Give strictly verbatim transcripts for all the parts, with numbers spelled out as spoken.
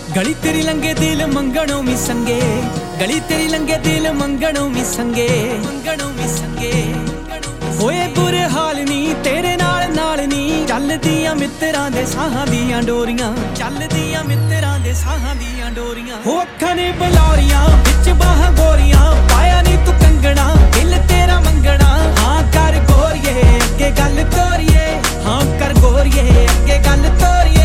गली तेरी लंगे दिल मंगणों मी संगे, गली तेरी लंगे दिल मंगणों मी संगे, मंगणों मी संगे। होए बुरे हाल नी तेरे नाल नाल नी, चलदियां मित्रां दे साहां दियां डोरियां, चलदियां मित्रां दे साहां दियां डोरियां। हो अखां ने बलौरियां विच बाहां गोरियां, पाया नी तू कंगना दिल तेरा मंगना। हाँ कर गोरिए अगे गल तोरिए, हाँ कर गोरिए अगे गल तोरिए।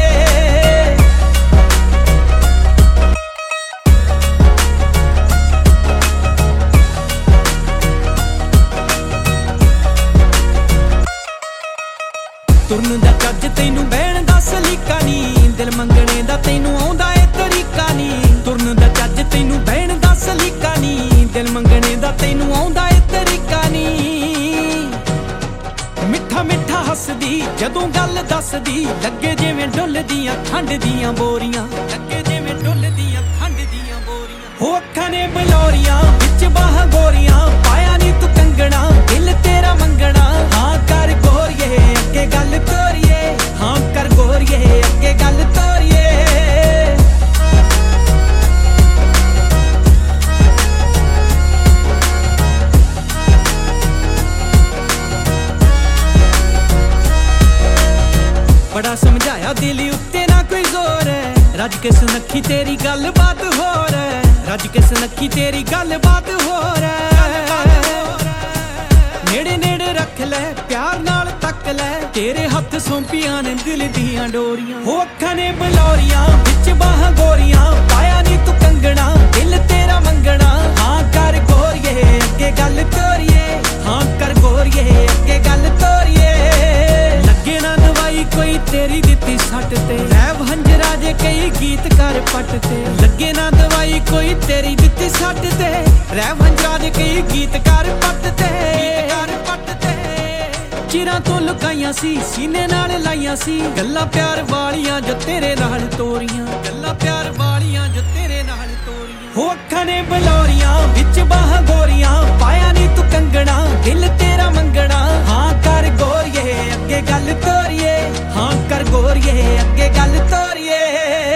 तुरन दा चज तैनू बहन दा सलीका नी, दिल मंगने दा तैनू आउंदा ए तरीका नी। तुरन दा चज तैनू बहन दा सलीका नी, दिल मंगने दा तैनू आउंदा ए तरीका नी। मिठा मिठा हसदी जदों गल दसदी, लगे जिवें डुलदियां खंड दियां बोरियां, लगे जिवें डुलदियां खंड दियां बोरियां। हो अखां ने बलौरियां विच बाहां गोरियां, पाया नी तू कंगना दिल तेरा मंगना। हाँ कर गोरिए अगे गल तोरिए, हाँ कर गोरिए अगे गल तोरिए। बड़ा समझाया दिल उत्ते ना कोई जोर है, रज के सुनखी तेरी गल बात होर है, रज के सुनखी तेरी गल बात होर है। नेड़े नेड़े रख ले प्यार नाल तक ले, तेरे हथ सौंपियां ने दिल दियां डोरियां। हो अखां ने बलौरियां विच बाहां गोरियां, पाया नी तू कंगना दिल तेरा मंगना। हाँ कर गोरिए अगे गल तोरिए, हाँ कर गोरिए अगे गल तोरिए। लगे ना दवाई कोई तेरी दित्ती सट ते, रैव हंजरा जे कई गीत कर पट ते। लगे ना दवाई कोई तेरी दित्ती सट ते, रैव हंजरा जे कई गीत कर पट ते। चिरां तो लुकाइयां सी सीने नाल लाइयां सी, गल्लां प्यार वालियां जो तेरे नाल तोरियां, गल्लां प्यार वालियां जो तेरे नाल तोरियां। हो अखां ने बलौरियां विच बाहां गोरियां, पाया नी तू कंगना दिल तेरा मंगना। हाँ कर गोरिए अगे गल तोरिए, हाँ कर गोरिए अगे गल तोरिए।